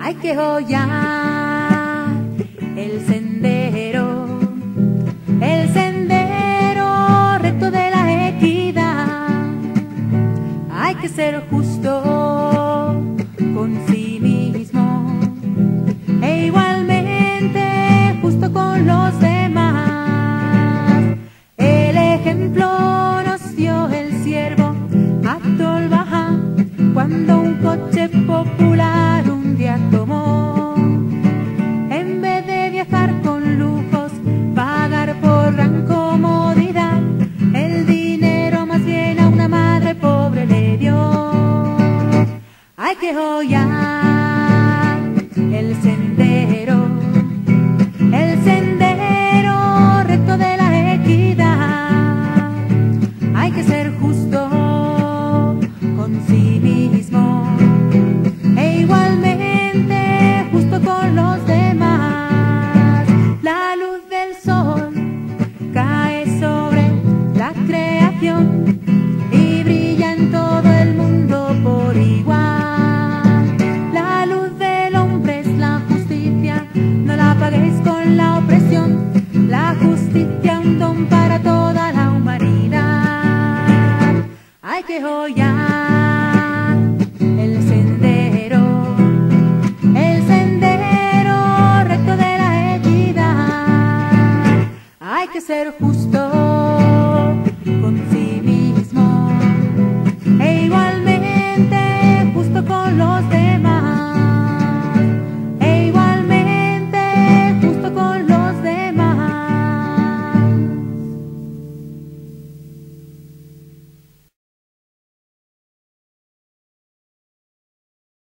Hay que joyar el sendero recto de la equidad. Hay que ser justo con sí mismo e igualmente justo con los demás. El ejemplo nos dio el siervo Abdul Baha cuando un coche popular un día tomó. En vez de viajar con lujos, pagar por gran comodidad, el dinero más bien a una madre pobre le dio. Hay que joyar el sendero recto de la equidad. Hay que ser justo con sí mismo e igualmente justo con los demás. La luz del sol cae sobre la creación y brilla en todo el mundo por igual. La luz del hombre es la justicia, no la paguéis con la opresión. La justicia un don para toda la humanidad. Hay que joyar el sendero recto de la equidad. Hay que ser justo con sí